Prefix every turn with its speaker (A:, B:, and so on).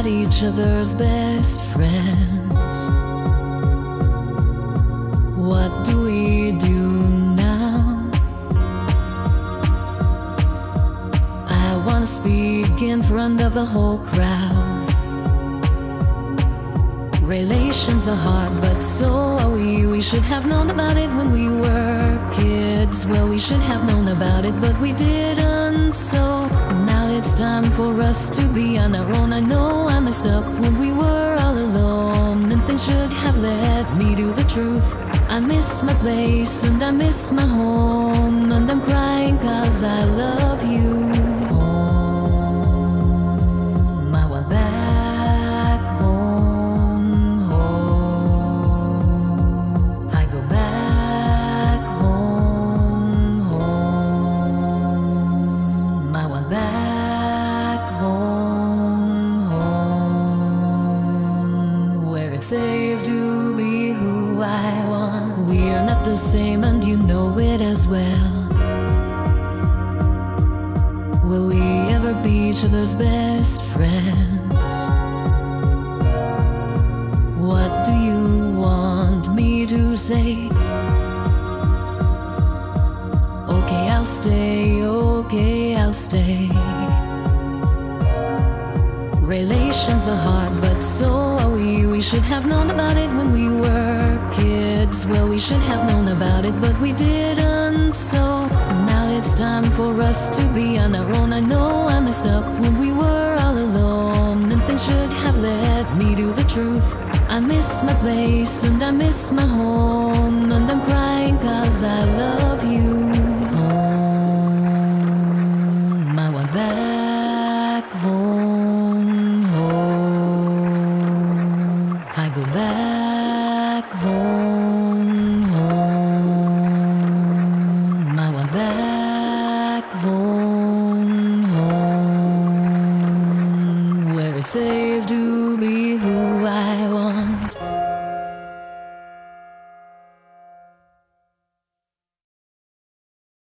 A: not each other's best friends. What do we do now? I wanna speak in front of the whole crowd. Relations are hard, but so are we. We should have known about it when we were kids. Well, we should have known about it, but we didn't. So now it's time for us to be on our own. I know I messed up when we were all alone, and things should have led me to the truth. I miss my place and I miss my home, and I'm crying 'cause I love you. Home, I want back home, home. I go back home, home. I want back home, home. Where it's safe to be who I want. We're not the same and you know it as well. Will we ever be each other's best friends? What do you want me to say? Okay, I'll stay, okay, I'll stay. Relations are hard, but so are we. We should have known about it when we were kids. Well, we should have known about it, but we didn't. So now it's time for us to be on our own. I know I messed up when we were all alone, and things should have led me to the truth. I miss my place and I miss my home, and I'm crying 'cause I love you. Home, I want back home, home. I go back home, home. I want back home.